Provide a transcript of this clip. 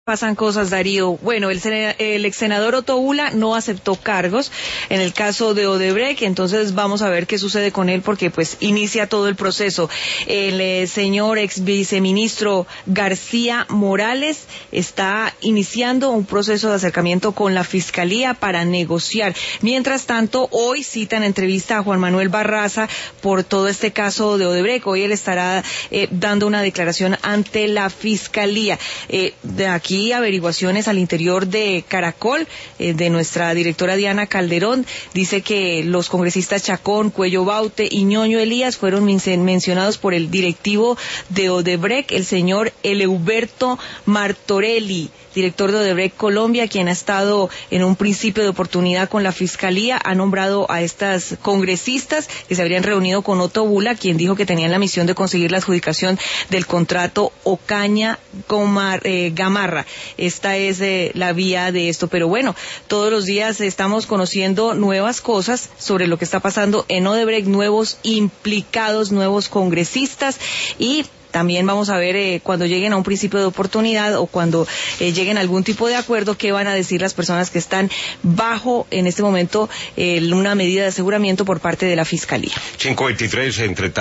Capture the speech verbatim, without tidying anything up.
Pasan cosas, Darío. Bueno, el, el ex senador Otto Ula no aceptó cargos en el caso de Odebrecht, entonces vamos a ver qué sucede con él porque pues inicia todo el proceso. El eh, señor ex viceministro García Morales está iniciando un proceso de acercamiento con la Fiscalía para negociar. Mientras tanto, hoy citan entrevista a Juan Manuel Barraza por todo este caso de Odebrecht. Hoy él estará eh, dando una declaración ante la Fiscalía. Eh, de aquí averiguaciones al interior de Caracol, eh, de nuestra directora Diana Calderón, dice que los congresistas Chacón, Cuello Baute y Ñoño Elías fueron mencionados por el directivo de Odebrecht, el señor Eleuberto Martorelli, director de Odebrecht Colombia, quien ha estado en un principio de oportunidad con la Fiscalía, ha nombrado a estas congresistas que se habrían reunido con Otto Ula, quien dijo que tenían la misión de conseguir la adjudicación del contrato Ocaña eh, Gamarra. Esta es eh, la vía de esto, pero bueno, todos los días estamos conociendo nuevas cosas sobre lo que está pasando en Odebrecht, nuevos implicados, nuevos congresistas y también vamos a ver eh, cuando lleguen a un principio de oportunidad o cuando eh, lleguen a algún tipo de acuerdo, qué van a decir las personas que están bajo, en este momento, eh, una medida de aseguramiento por parte de la Fiscalía. cinco veintitrés, entre